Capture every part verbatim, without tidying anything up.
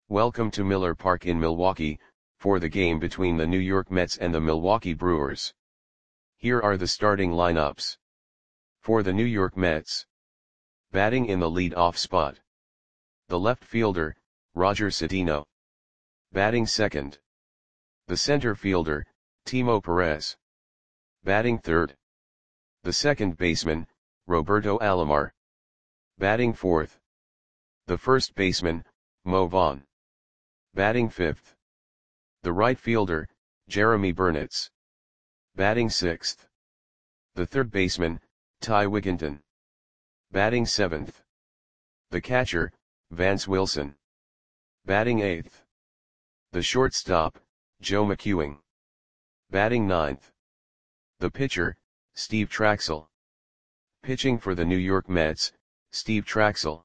Welcome to Miller Park in Milwaukee, for the game between the New York Mets and the Milwaukee Brewers. Here are the starting lineups. For the New York Mets. Batting in the lead-off spot. The left fielder, Roger Cedeno. Batting second. The center fielder, Timo Perez. Batting third. The second baseman, Roberto Alomar. Batting fourth. The first baseman, Mo Vaughn. Batting fifth. The right fielder, Jeremy Burnitz. Batting sixth. The third baseman, Ty Wigginton. Batting seventh. The catcher, Vance Wilson. Batting eighth. The shortstop, Joe McEwing. Batting ninth. The pitcher, Steve Trachsel. Pitching for the New York Mets, Steve Trachsel.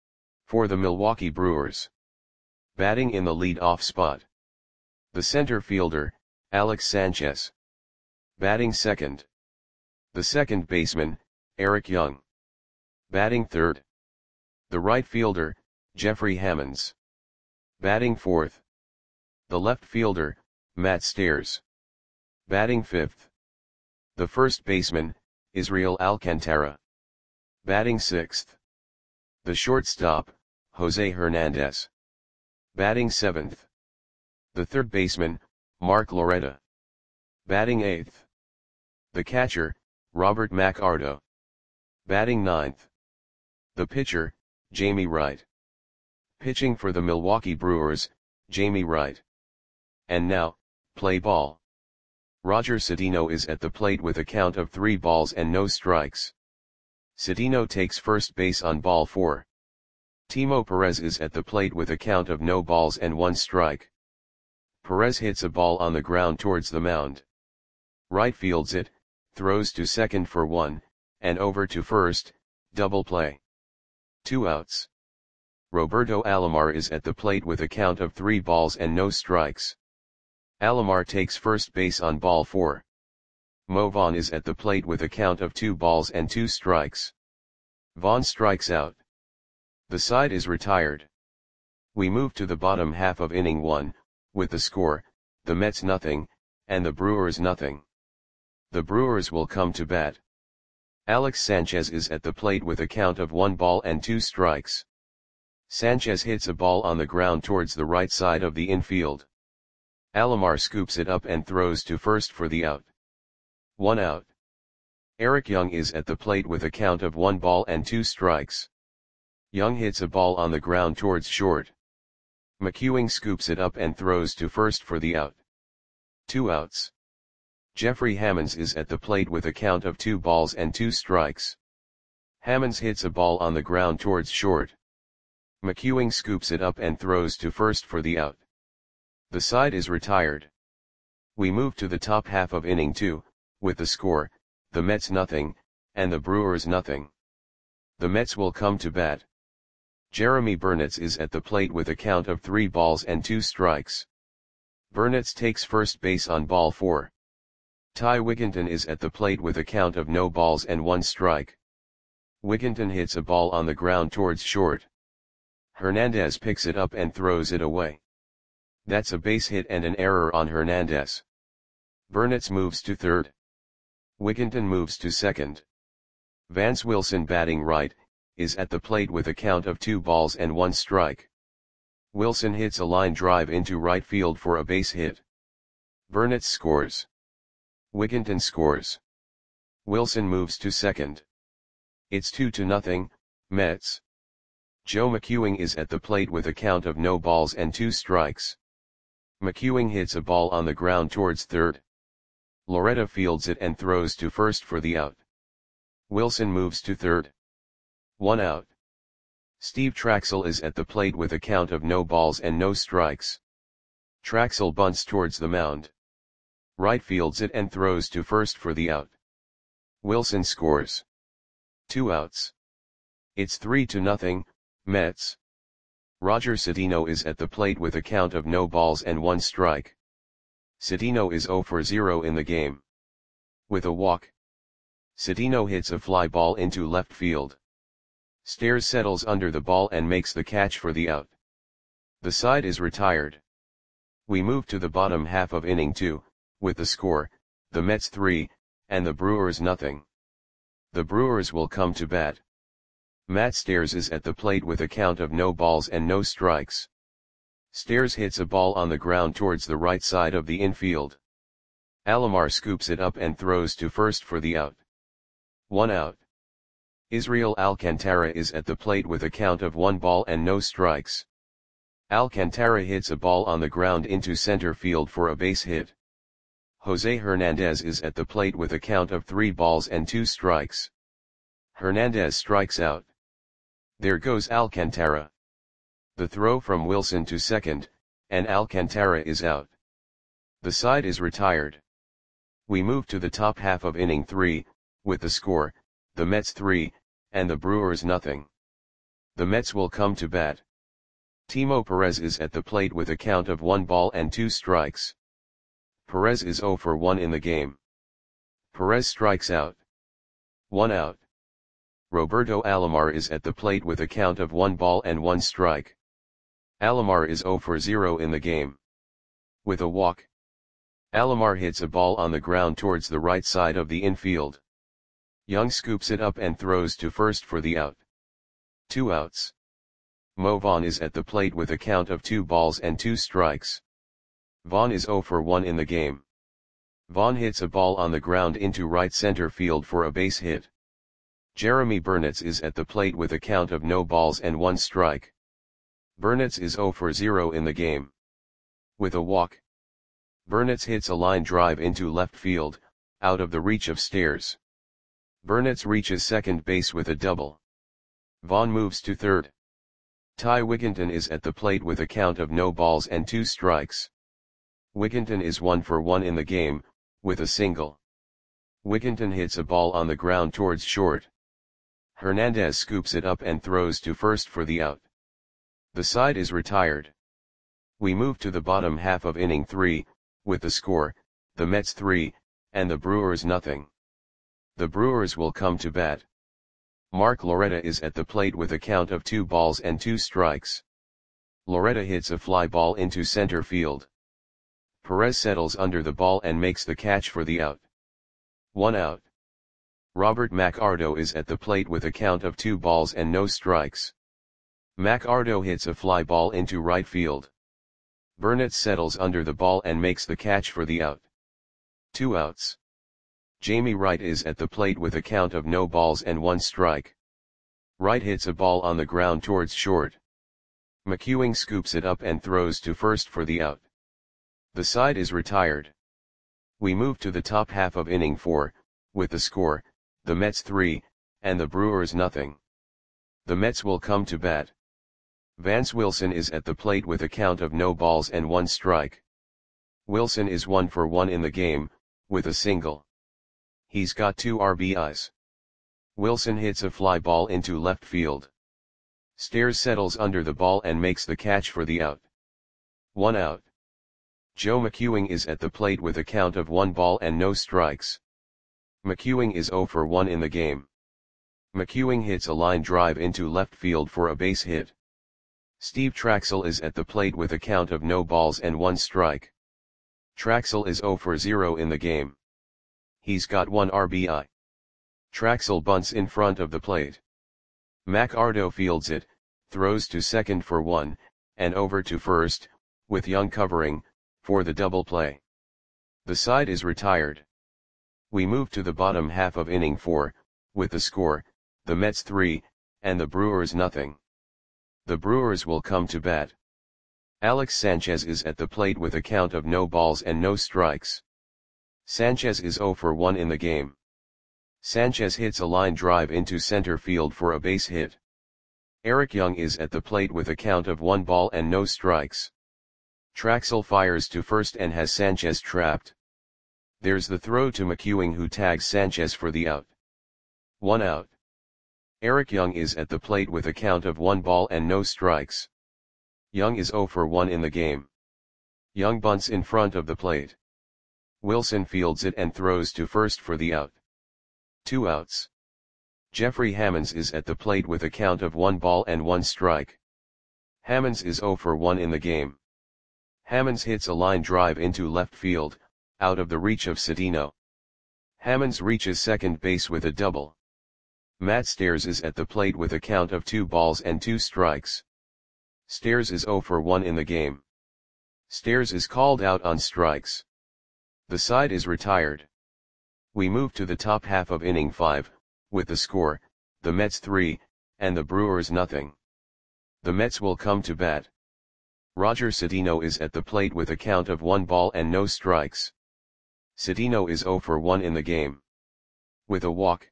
For the Milwaukee Brewers. Batting in the lead-off spot. The center fielder, Alex Sanchez. Batting second. The second baseman, Eric Young. Batting third. The right fielder, Jeffrey Hammonds. Batting fourth. The left fielder, Matt Stairs. Batting fifth. The first baseman, Israel Alcantara. Batting sixth. The shortstop, Jose Hernandez. Batting seventh. The third baseman, Mark Loretta. Batting eighth. The catcher, Robert McArdo. Batting ninth. The pitcher, Jamie Wright. Pitching for the Milwaukee Brewers, Jamie Wright. And now, play ball. Roger Cedeno is at the plate with a count of three balls and no strikes. Cedeno takes first base on ball four. Timo Perez is at the plate with a count of no balls and one strike. Perez hits a ball on the ground towards the mound. Right fields it, throws to second for one, and over to first, double play. Two outs. Roberto Alomar is at the plate with a count of three balls and no strikes. Alomar takes first base on ball four. Mo Vaughn is at the plate with a count of two balls and two strikes. Vaughn strikes out. The side is retired. We move to the bottom half of inning one, with the score, the Mets nothing, and the Brewers nothing. The Brewers will come to bat. Alex Sanchez is at the plate with a count of one ball and two strikes. Sanchez hits a ball on the ground towards the right side of the infield. Alomar scoops it up and throws to first for the out. One out. Eric Young is at the plate with a count of one ball and two strikes. Young hits a ball on the ground towards short. McEwing scoops it up and throws to first for the out. Two outs. Jeffrey Hammonds is at the plate with a count of two balls and two strikes. Hammonds hits a ball on the ground towards short. McEwing scoops it up and throws to first for the out. The side is retired. We move to the top half of inning two, with the score, the Mets nothing, and the Brewers nothing. The Mets will come to bat. Jeremy Burnitz is at the plate with a count of three balls and two strikes. Burnitz takes first base on ball four. Ty Wigginton is at the plate with a count of no balls and one strike. Wigginton hits a ball on the ground towards short. Hernandez picks it up and throws it away. That's a base hit and an error on Hernandez. Burnitz moves to third. Wigginton moves to second. Vance Wilson, batting right, is at the plate with a count of two balls and one strike. Wilson hits a line drive into right field for a base hit. Burnitz scores. Wigginton scores. Wilson moves to second. It's two to nothing, Mets. Joe McEwing is at the plate with a count of no balls and two strikes. McEwing hits a ball on the ground towards third. Loretta fields it and throws to first for the out. Wilson moves to third. One out. Steve Trachsel is at the plate with a count of no balls and no strikes. Trachsel bunts towards the mound. Right fields it and throws to first for the out. Wilson scores. Two outs. It's three to nothing, Mets. Roger Cedeno is at the plate with a count of no balls and one strike. Cedeno is zero for zero in the game. With a walk. Cedeno hits a fly ball into left field. Stairs settles under the ball and makes the catch for the out. The side is retired. We move to the bottom half of inning two, with the score, the Mets three, and the Brewers nothing. The Brewers will come to bat. Matt Stairs is at the plate with a count of no balls and no strikes. Stairs hits a ball on the ground towards the right side of the infield. Alomar scoops it up and throws to first for the out. One out. Israel Alcantara is at the plate with a count of one ball and no strikes. Alcantara hits a ball on the ground into center field for a base hit. Jose Hernandez is at the plate with a count of three balls and two strikes. Hernandez strikes out. There goes Alcantara. The throw from Wilson to second, and Alcantara is out. The side is retired. We move to the top half of inning three, with the score, the Mets three, and the Brewers nothing. The Mets will come to bat. Timo Perez is at the plate with a count of one ball and two strikes. Perez is zero for one in the game. Perez strikes out. One out. Roberto Alomar is at the plate with a count of one ball and one strike. Alomar is zero for zero in the game. With a walk. Alomar hits a ball on the ground towards the right side of the infield. Young scoops it up and throws to first for the out. Two outs. Mo Vaughn is at the plate with a count of two balls and two strikes. Vaughn is zero for one in the game. Vaughn hits a ball on the ground into right center field for a base hit. Jeremy Burnitz is at the plate with a count of no balls and one strike. Burnitz is zero for zero in the game. With a walk. Burnitz hits a line drive into left field, out of the reach of Stairs. Burnitz reaches second base with a double. Vaughn moves to third. Ty Wigginton is at the plate with a count of no balls and two strikes. Wigginton is one for one in the game, with a single. Wigginton hits a ball on the ground towards short. Hernandez scoops it up and throws to first for the out. The side is retired. We move to the bottom half of inning three, with the score, the Mets three, and the Brewers nothing. The Brewers will come to bat. Mark Loretta is at the plate with a count of two balls and two strikes. Loretta hits a fly ball into center field. Perez settles under the ball and makes the catch for the out. One out. Robert McArdo is at the plate with a count of two balls and no strikes. McArdo hits a fly ball into right field. Burnitz settles under the ball and makes the catch for the out. Two outs. Jamie Wright is at the plate with a count of no balls and one strike. Wright hits a ball on the ground towards short. McEwing scoops it up and throws to first for the out. The side is retired. We move to the top half of inning four, with the score, the Mets three, and the Brewers nothing. The Mets will come to bat. Vance Wilson is at the plate with a count of no balls and one strike. Wilson is one for one in the game, with a single. He's got two R B Is. Wilson hits a fly ball into left field. Stairs settles under the ball and makes the catch for the out. One out. Joe McEwing is at the plate with a count of one ball and no strikes. McEwing is zero for one in the game. McEwing hits a line drive into left field for a base hit. Steve Traxel is at the plate with a count of no balls and one strike. Traxel is zero for zero in the game. He's got one R B I. Traxel bunts in front of the plate. McArdo fields it, throws to second for one, and over to first, with Young covering, for the double play. The side is retired. We move to the bottom half of inning four, with the score, the Mets three, and the Brewers nothing. The Brewers will come to bat. Alex Sanchez is at the plate with a count of no balls and no strikes. Sanchez is zero for one in the game. Sanchez hits a line drive into center field for a base hit. Eric Young is at the plate with a count of one ball and no strikes. Traxel fires to first and has Sanchez trapped. There's the throw to McEwing, who tags Sanchez for the out. One out. Eric Young is at the plate with a count of one ball and no strikes. Young is zero for one in the game. Young bunts in front of the plate. Wilson fields it and throws to first for the out. Two outs. Jeffrey Hammonds is at the plate with a count of one ball and one strike. Hammonds is zero for one in the game. Hammonds hits a line drive into left field, out of the reach of Cedeno. Hammonds reaches second base with a double. Matt Stairs is at the plate with a count of two balls and two strikes. Stairs is zero for one in the game. Stairs is called out on strikes. The side is retired. We move to the top half of inning five, with the score, the Mets three, and the Brewers nothing. The Mets will come to bat. Roger Cedeno is at the plate with a count of one ball and no strikes. Cedeno is zero for one in the game. With a walk.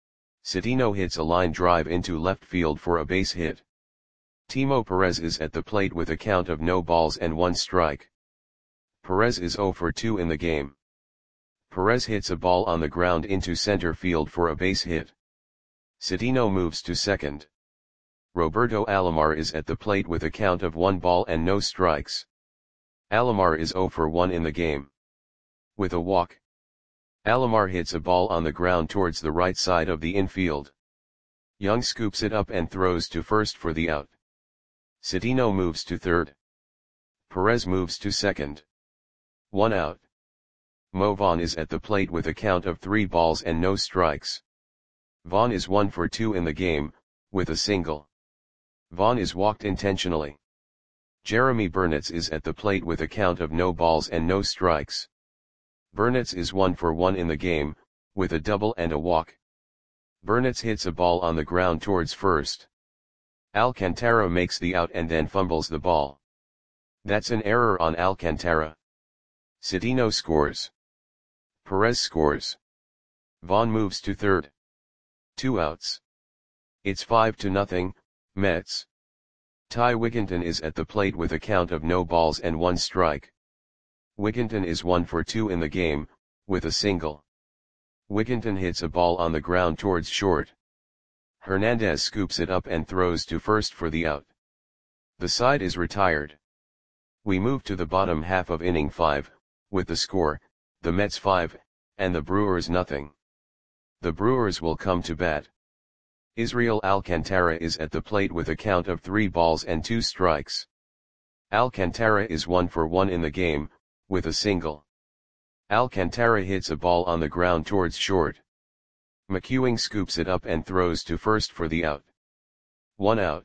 Cedeno hits a line drive into left field for a base hit. Timo Perez is at the plate with a count of no balls and one strike. Perez is zero for two in the game. Perez hits a ball on the ground into center field for a base hit. Cedeno moves to second. Roberto Alomar is at the plate with a count of one ball and no strikes. Alomar is zero for one in the game. With a walk. Alomar hits a ball on the ground towards the right side of the infield. Young scoops it up and throws to first for the out. Cedeno moves to third. Perez moves to second. One out. Mo Vaughn is at the plate with a count of three balls and no strikes. Vaughn is one for two in the game, with a single. Vaughn is walked intentionally. Jeremy Burnitz is at the plate with a count of no balls and no strikes. Burnitz is one for one in the game, with a double and a walk. Burnitz hits a ball on the ground towards first. Alcantara makes the out and then fumbles the ball. That's an error on Alcantara. Cedeno scores. Perez scores. Vaughn moves to third. Two outs. It's five to nothing, Mets. Ty Wigginton is at the plate with a count of no balls and one strike. Wigginton is one for two in the game, with a single. Wigginton hits a ball on the ground towards short. Hernandez scoops it up and throws to first for the out. The side is retired. We move to the bottom half of inning five, with the score, the Mets five, and the Brewers nothing. The Brewers will come to bat. Israel Alcantara is at the plate with a count of three balls and two strikes. Alcantara is one for one in the game, with a single. Alcantara hits a ball on the ground towards short. McEwing scoops it up and throws to first for the out. One out.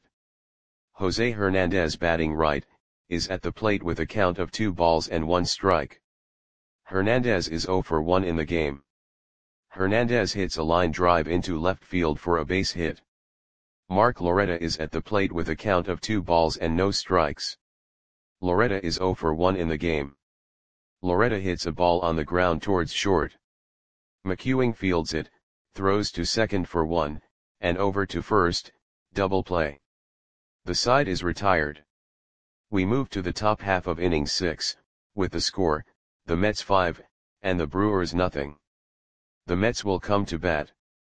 Jose Hernandez, batting right, is at the plate with a count of two balls and one strike. Hernandez is zero for one in the game. Hernandez hits a line drive into left field for a base hit. Mark Loretta is at the plate with a count of two balls and no strikes. Loretta is zero for one in the game. Loretta hits a ball on the ground towards short. McEwing fields it, throws to second for one, and over to first, double play. The side is retired. We move to the top half of inning six, with the score, the Mets five, and the Brewers nothing. The Mets will come to bat.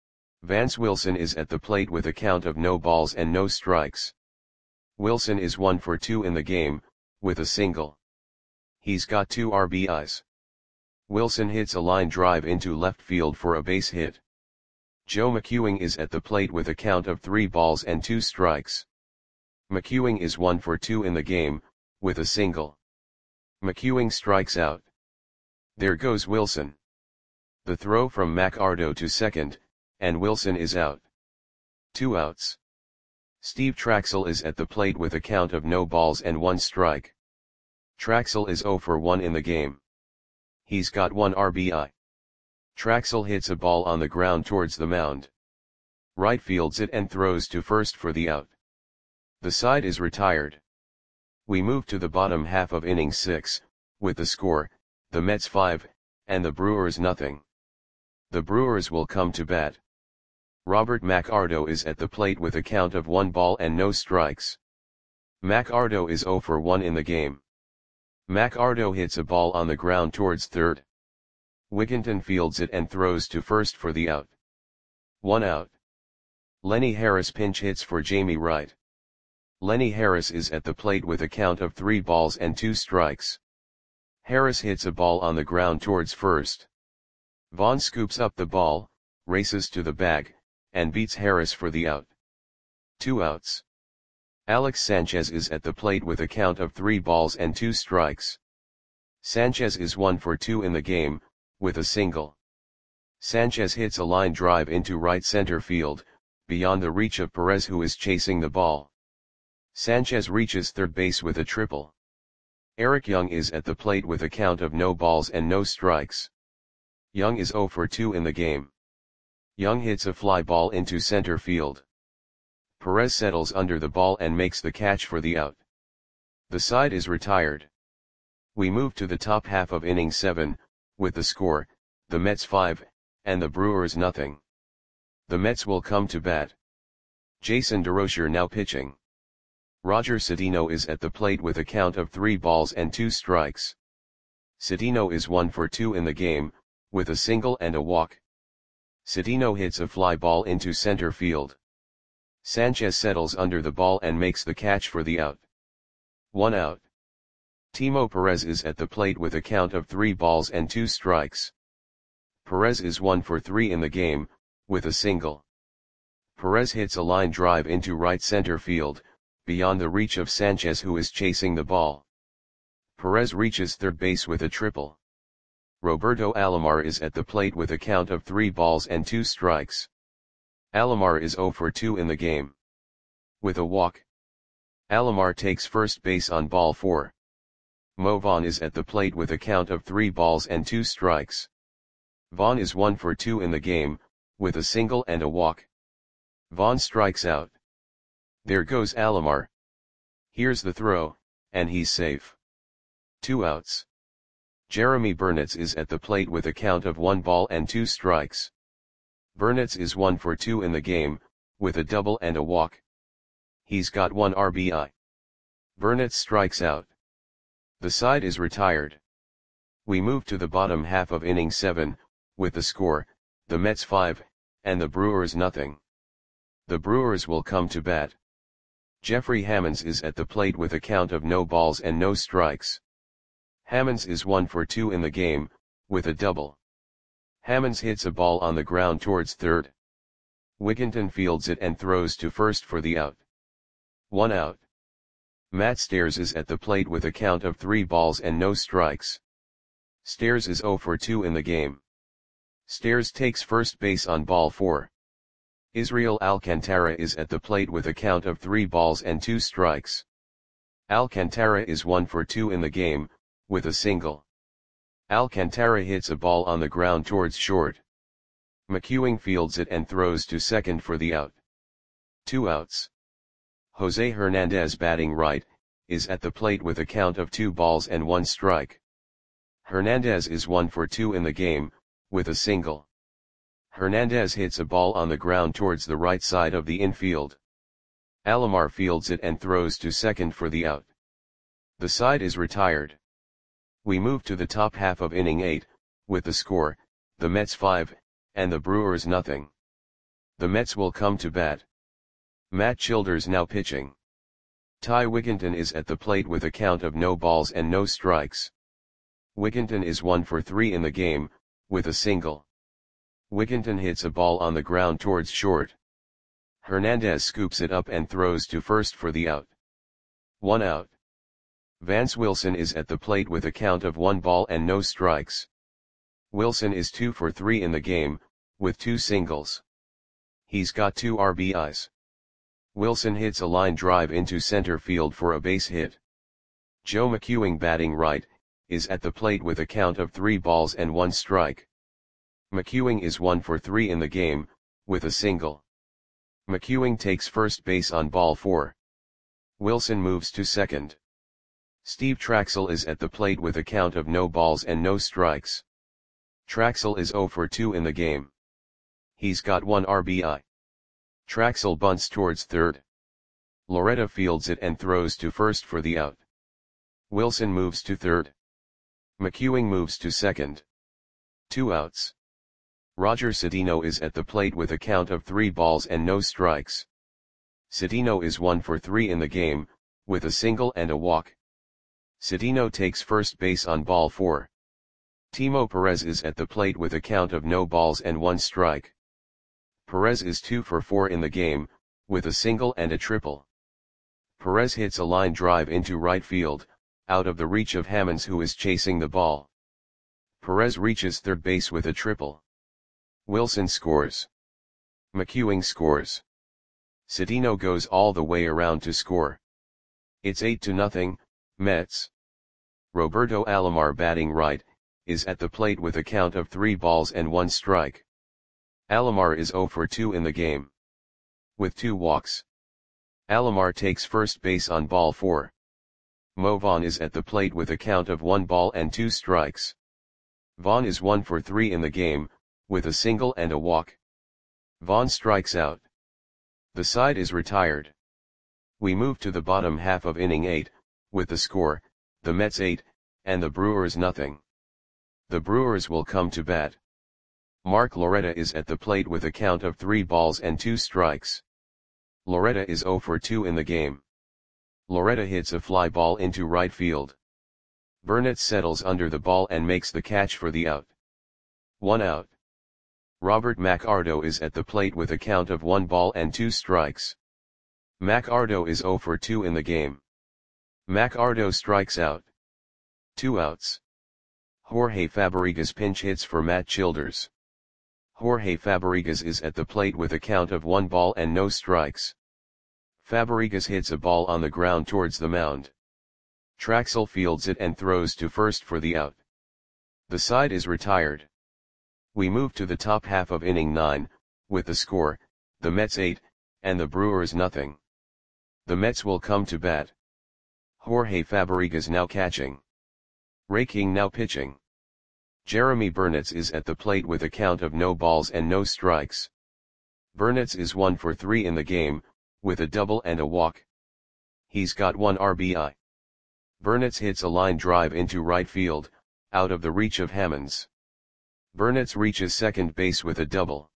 Vance Wilson is at the plate with a count of no balls and no strikes. Wilson is one for two in the game, with a single. He's got two R B Is. Wilson hits a line drive into left field for a base hit. Joe McEwing is at the plate with a count of three balls and two strikes. McEwing is one for two in the game, with a single. McEwing strikes out. There goes Wilson. The throw from McArdo to second, and Wilson is out. Two outs. Steve Traxel is at the plate with a count of no balls and one strike. Traxel is zero for one in the game. He's got one R B I. Traxel hits a ball on the ground towards the mound. Right fields it and throws to first for the out. The side is retired. We move to the bottom half of inning six, with the score, the Mets five, and the Brewers nothing. The Brewers will come to bat. Robert McArdo is at the plate with a count of one ball and no strikes. McArdo is zero for one in the game. McArdo hits a ball on the ground towards third. Wigginton fields it and throws to first for the out. One out. Lenny Harris pinch hits for Jamie Wright. Lenny Harris is at the plate with a count of three balls and two strikes. Harris hits a ball on the ground towards first. Vaughn scoops up the ball, races to the bag, and beats Harris for the out. Two outs. Alex Sanchez is at the plate with a count of three balls and two strikes. Sanchez is one for two in the game, with a single. Sanchez hits a line drive into right center field, beyond the reach of Perez, who is chasing the ball. Sanchez reaches third base with a triple. Eric Young is at the plate with a count of no balls and no strikes. Young is zero for two in the game. Young hits a fly ball into center field. Perez settles under the ball and makes the catch for the out. The side is retired. We move to the top half of inning seven, with the score, the Mets five, and the Brewers nothing. The Mets will come to bat. Jason DeRocher now pitching. Roger Cedeno is at the plate with a count of three balls and two strikes. Cedeno is one for two in the game, with a single and a walk. Cedeno hits a fly ball into center field. Sanchez settles under the ball and makes the catch for the out. One out. Timo Perez is at the plate with a count of three balls and two strikes. Perez is one for three in the game, with a single. Perez hits a line drive into right center field, beyond the reach of Sanchez, who is chasing the ball. Perez reaches third base with a triple. Roberto Alomar is at the plate with a count of three balls and two strikes. Alomar is zero for two in the game. With a walk. Alomar takes first base on ball four. Mo Vaughn is at the plate with a count of three balls and two strikes. Vaughn is one for two in the game, with a single and a walk. Vaughn strikes out. There goes Alomar. Here's the throw, and he's safe. Two outs. Jeremy Burnitz is at the plate with a count of one ball and two strikes. Burnitz is one for two in the game, with a double and a walk. He's got one R B I. Burnitz strikes out. The side is retired. We move to the bottom half of inning seven, with the score, the Mets five, and the Brewers nothing. The Brewers will come to bat. Jeffrey Hammonds is at the plate with a count of no balls and no strikes. Hammonds is one for two in the game, with a double. Hammonds hits a ball on the ground towards third. Wigginton fields it and throws to first for the out. One out. Matt Stairs is at the plate with a count of three balls and no strikes. Stairs is zero for two in the game. Stairs takes first base on ball four. Israel Alcantara is at the plate with a count of three balls and two strikes. Alcantara is one for two in the game, with a single. Alcantara hits a ball on the ground towards short. McEwing fields it and throws to second for the out. Two outs. Jose Hernandez, batting right, is at the plate with a count of two balls and one strike. Hernandez is one for two in the game, with a single. Hernandez hits a ball on the ground towards the right side of the infield. Alomar fields it and throws to second for the out. The side is retired. We move to the top half of inning eight, with the score, the Mets five, and the Brewers nothing. The Mets will come to bat. Matt Childers now pitching. Ty Wigginton is at the plate with a count of no balls and no strikes. Wigginton is one for three in the game, with a single. Wigginton hits a ball on the ground towards short. Hernandez scoops it up and throws to first for the out. One out. Vance Wilson is at the plate with a count of one ball and no strikes. Wilson is two for three in the game, with two singles. He's got two R B Is. Wilson hits a line drive into center field for a base hit. Joe McEwing, batting right, is at the plate with a count of three balls and one strike. McEwing is one for three in the game, with a single. McEwing takes first base on ball four. Wilson moves to second. Steve Traxel is at the plate with a count of no balls and no strikes. Traxel is zero for two in the game. He's got one R B I. Traxel bunts towards third. Loretta fields it and throws to first for the out. Wilson moves to third. McEwing moves to second. Two outs. Roger Cedeno is at the plate with a count of three balls and no strikes. Cedeno is one for three in the game, with a single and a walk. Cedeno takes first base on ball four. Timo Perez is at the plate with a count of no balls and one strike. Perez is two for four in the game, with a single and a triple. Perez hits a line drive into right field, out of the reach of Hammonds, who is chasing the ball. Perez reaches third base with a triple. Wilson scores. McEwing scores. Cedeno goes all the way around to score. It's eight to nothing, Mets. Roberto Alomar, batting right, is at the plate with a count of three balls and one strike. Alomar is zero for two in the game. With two walks. Alomar takes first base on ball four. Mo Vaughn is at the plate with a count of one ball and two strikes. Vaughn is one for three in the game, with a single and a walk. Vaughn strikes out. The side is retired. We move to the bottom half of inning eight, with the score, the Mets eight, and the Brewers nothing. The Brewers will come to bat. Mark Loretta is at the plate with a count of three balls and two strikes. Loretta is zero for two in the game. Loretta hits a fly ball into right field. Burnett settles under the ball and makes the catch for the out. One out. Robert McArdo is at the plate with a count of one ball and two strikes. McArdo is zero for two in the game. McArdo strikes out. Two outs. Jorge Fabregas pinch hits for Matt Childers. Jorge Fabregas is at the plate with a count of one ball and no strikes. Fabregas hits a ball on the ground towards the mound. Traxel fields it and throws to first for the out. The side is retired. We move to the top half of inning nine, with the score, the Mets eight, and the Brewers nothing. The Mets will come to bat. Jorge Fabregas now catching. Ray King now pitching. Jeremy Burnett is at the plate with a count of no balls and no strikes. Burnett is one for three in the game, with a double and a walk. He's got one R B I. Burnett hits a line drive into right field, out of the reach of Hammonds. Burnett reaches second base with a double.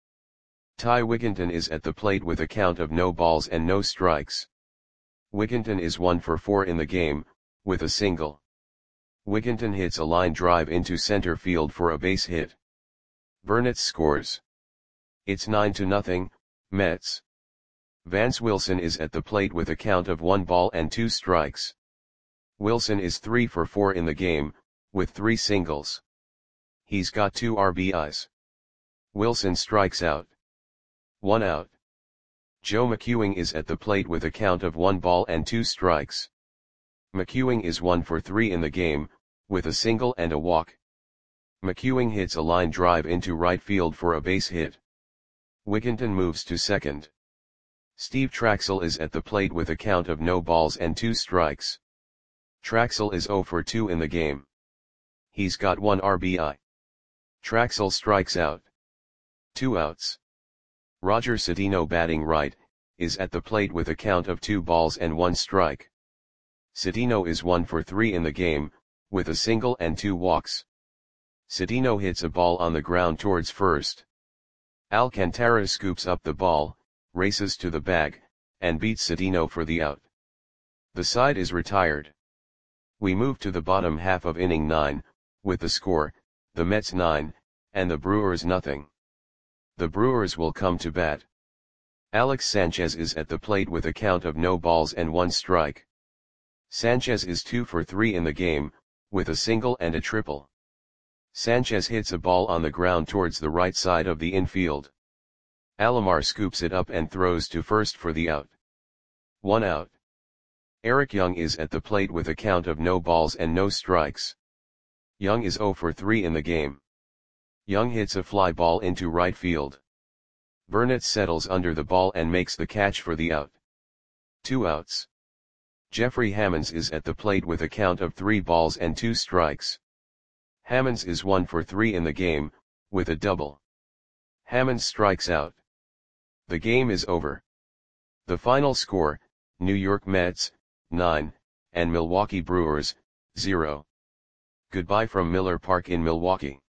Ty Wigginton is at the plate with a count of no balls and no strikes. Wigginton is one for four in the game, with a single. Wigginton hits a line drive into center field for a base hit. Burnett scores. It's nine to nothing, Mets. Vance Wilson is at the plate with a count of one ball and two strikes. Wilson is three for four in the game, with three singles. He's got two R B Is. Wilson strikes out. One out. Joe McEwing is at the plate with a count of one ball and two strikes. McEwing is one for three in the game, with a single and a walk. McEwing hits a line drive into right field for a base hit. Wigginton moves to second. Steve Traxel is at the plate with a count of no balls and two strikes. Traxel is zero for two in the game. He's got one R B I. Traxel strikes out. Two outs. Roger Cedeno, batting right, is at the plate with a count of two balls and one strike. Cedeno is one for three in the game, with a single and two walks. Cedeno hits a ball on the ground towards first. Alcantara scoops up the ball, races to the bag, and beats Cedeno for the out. The side is retired. We move to the bottom half of inning nine, with the score, the Mets nine, and the Brewers nothing. The Brewers will come to bat. Alex Sanchez is at the plate with a count of no balls and one strike. Sanchez is two for three in the game, with a single and a triple. Sanchez hits a ball on the ground towards the right side of the infield. Alomar scoops it up and throws to first for the out. One out. Eric Young is at the plate with a count of no balls and no strikes. Young is zero for three in the game. Young hits a fly ball into right field. Burnett settles under the ball and makes the catch for the out. Two outs. Jeffrey Hammonds is at the plate with a count of three balls and two strikes. Hammonds is one for three in the game, with a double. Hammonds strikes out. The game is over. The final score, New York Mets, nine, and Milwaukee Brewers, zero. Goodbye from Miller Park in Milwaukee.